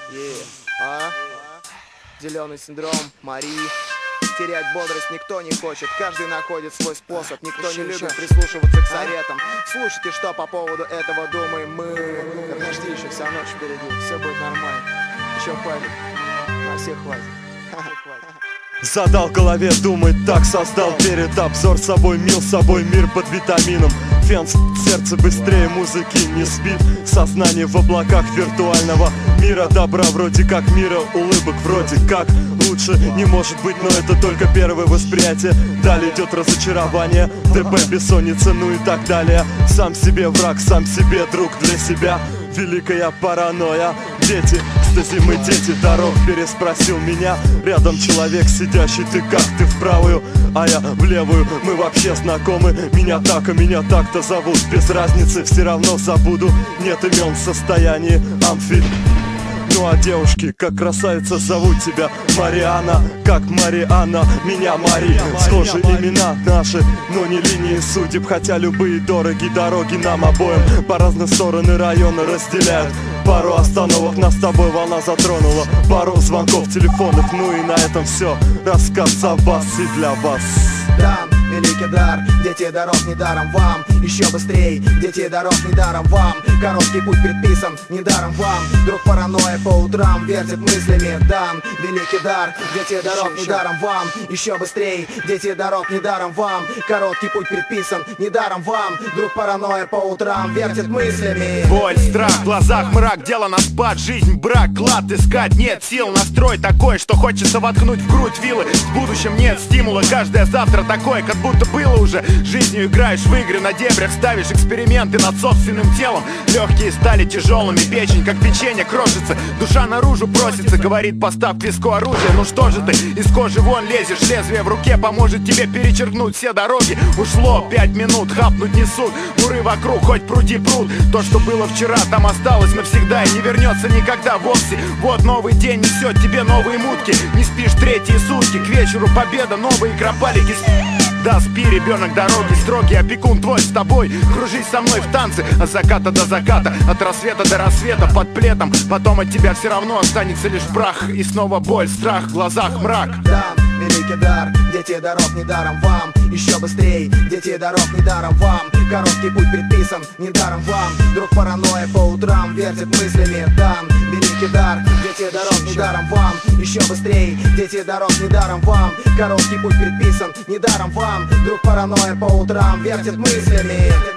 Зеленый синдром, Мари. Терять бодрость никто не хочет, каждый находит свой способ. Никто не любит прислушиваться к советам. Слушайте, что по поводу этого думаем мы. Подожди, еще вся ночь впереди, все будет нормально. Еще хватит, на всех хватит. Задал голове думать, так создал перед обзор собой мил, собой мир под витамином. Фенс, сердце быстрее музыки не спит. Сознание в облаках виртуального мира. Добра вроде как мира, улыбок вроде как лучше не может быть, но это только первое восприятие. Далее идет разочарование, ДП, бессонница, ну и так далее. Сам себе враг, сам себе друг, для себя великая паранойя. Дети, экстази мы дети дорог, переспросил меня рядом человек сидящий. Ты как, ты в правую, а я в левую. Мы вообще знакомы, меня так, а меня так-то зовут. Без разницы, все равно забуду. Нет имен в состоянии амфи. Ну а девушки, как красавица, зовут тебя Мариана. Как Мариана, меня Мари. Схожи имена наши, но не линии судеб. Хотя любые дороги дороги нам обоим по разные стороны района разделяют. Пару остановок нас с тобой волна затронула. Пару звонков телефонов, ну и на этом все. Рассказ за вас и для вас. Дан, великий дар, дети дорог недаром вам. Еще быстрей, дети дорог недаром вам. Короткий путь предписан недаром вам. Вдруг паранойя по утрам вертит мыслями. Дан, великий дар, дети дорог недаром вам. Еще быстрей, дети дорог недаром вам. Короткий путь предписан недаром вам. Вдруг паранойя по утрам вертит мыслями. Боль, страх, в глазах мрак, дело на спад. Жизнь, брак, клад искать, нет сил. Настрой такой, что хочется воткнуть в грудь вилы. В будущем нет стимула, каждое завтра такое, как будто было уже. Жизнью играешь в игры, на дебрях ставишь эксперименты над собственным телом. Легкие стали тяжелыми, печень как печенье крошится. Душа наружу просится, говорит, поставь к виску оружие. Ну что же ты, из кожи вон лезешь, лезвие в руке поможет тебе перечеркнуть все дороги. Ушло 5 минут, хапнуть несут, муры вокруг, хоть пруди пруд. То, что было вчера, там осталось навсегда и не вернется никогда вовсе. Вот новый день несет тебе новые мутки. Не спишь третьи сутки, к вечеру победа, новые кропалики. Да, спи, ребенок дороги, строгий опекун твой с тобой. Кружись со мной в танце от заката до заката, от рассвета до рассвета под плетом. Потом от тебя все равно останется лишь прах. И снова боль, страх, в глазах мрак. Дан, великий дар, дети дорог недаром вам. Еще быстрей, дети дорог недаром вам. Короткий путь предписан недаром вам. Вдруг паранойя по утрам вертит мыслями. Дан, великий дар, дети дорог недаром вам. Еще быстрей, дети дорог недаром вам. Короткий путь предписан недаром вам. Вдруг паранойя по утрам вертит мыслями.